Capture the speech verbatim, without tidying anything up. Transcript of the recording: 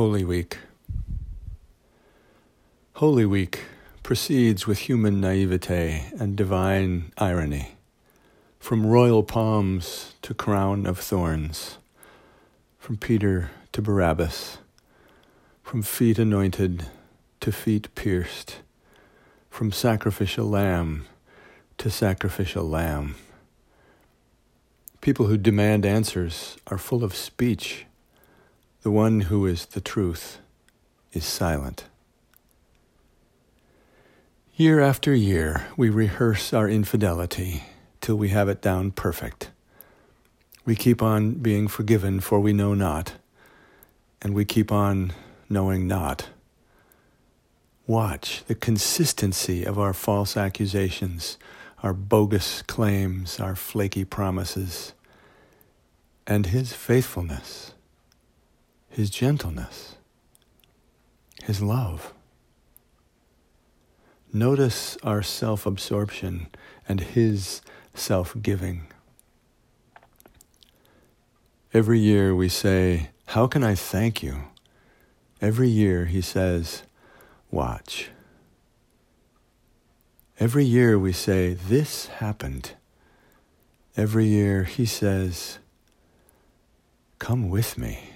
Holy Week. Holy Week proceeds with human naivete and divine irony, from royal palms to crown of thorns, from Peter to Barabbas, from feet anointed to feet pierced, from sacrificial lamb to sacrificial lamb. People who demand answers are full of speech. The one who is the truth is silent. Year after year, we rehearse our infidelity till we have it down perfect. We keep on being forgiven, for we know not, and we keep on knowing not. Watch the consistency of our false accusations, our bogus claims, our flaky promises, and His faithfulness, His gentleness, His love. Notice our self-absorption and His self-giving. Every year we say, "How can I thank you?" Every year He says, "Watch." Every year we say, "This happened." Every year He says, "Come with me."